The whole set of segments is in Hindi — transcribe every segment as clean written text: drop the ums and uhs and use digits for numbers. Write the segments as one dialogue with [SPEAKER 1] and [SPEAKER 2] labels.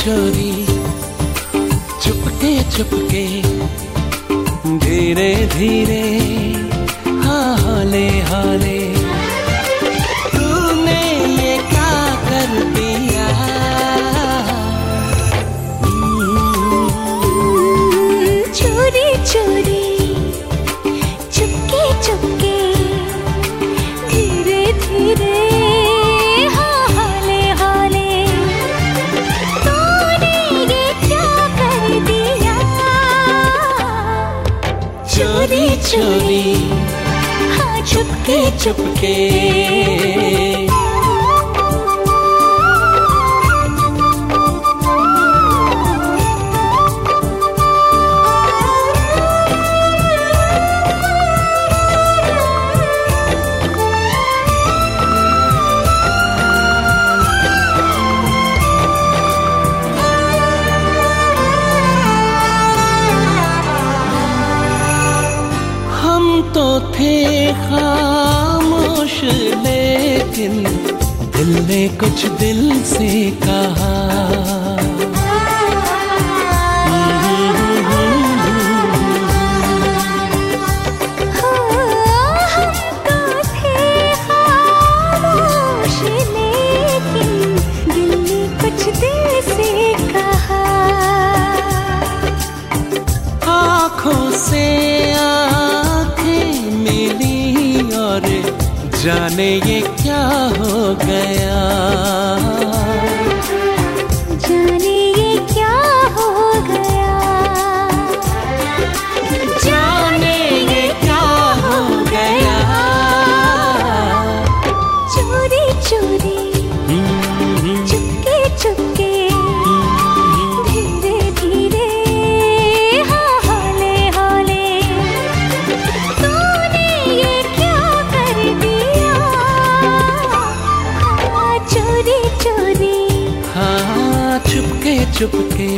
[SPEAKER 1] चोरी चुपके चुपके धीरे धीरे हौले हौले तूने ये क्या कर दिया।
[SPEAKER 2] चोरी चोरी चुपके चुपके धीरे धीरे हौले हौले तूने ये क्या कर दिया।
[SPEAKER 1] चोरी चोरी
[SPEAKER 2] हाँ
[SPEAKER 1] चुपके चुपके तो थे खामोश लेकिन दिल ने कुछ दिल से कहा। आँखों से जाने ये क्या हो गया।
[SPEAKER 2] जाने ये क्या हो गया।
[SPEAKER 1] जाने ये क्या हो गया।
[SPEAKER 2] चोरी चोरी चुपके चुपके धीरे धीरे हौले हौले तूने ये क्या कर दिया। चोरी चोरी
[SPEAKER 1] हाँ चुपके चुपके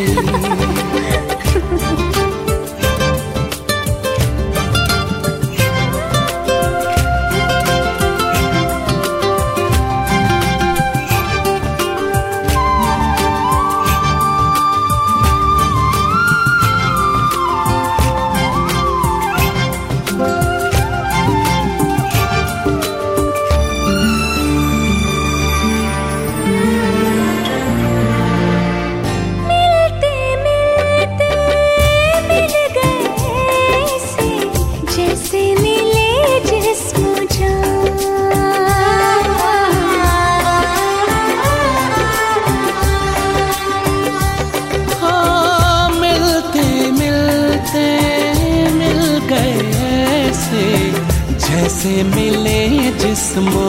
[SPEAKER 1] जैसे मिले जिस्मो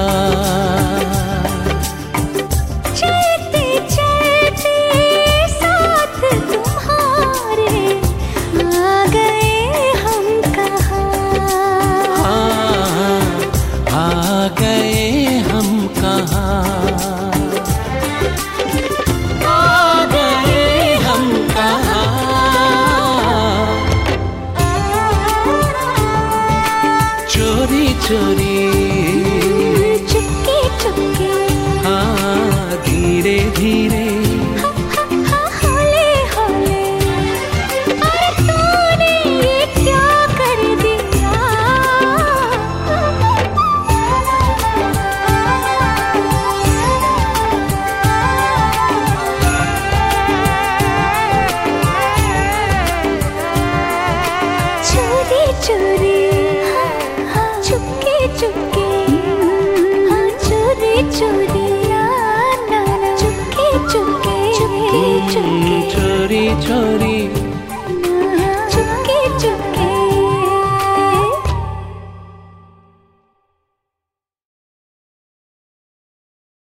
[SPEAKER 1] जान।
[SPEAKER 2] चलते चलते साथ तुम्हारे आ गए हम कहाँ।
[SPEAKER 1] हाँ आ गए हम कहाँ। आ गए हम कहाँ। चोरी चोरी
[SPEAKER 2] चुपके चुपके
[SPEAKER 1] हाँ धीरे धीरे
[SPEAKER 2] हौले हौले अरे तूने ये क्या कर दिया। चोरी चोरी चुपके चुपके हाँ चोरी चोरी ना ना चुपके चुपके चुपके चुपके
[SPEAKER 1] चोरी चोरी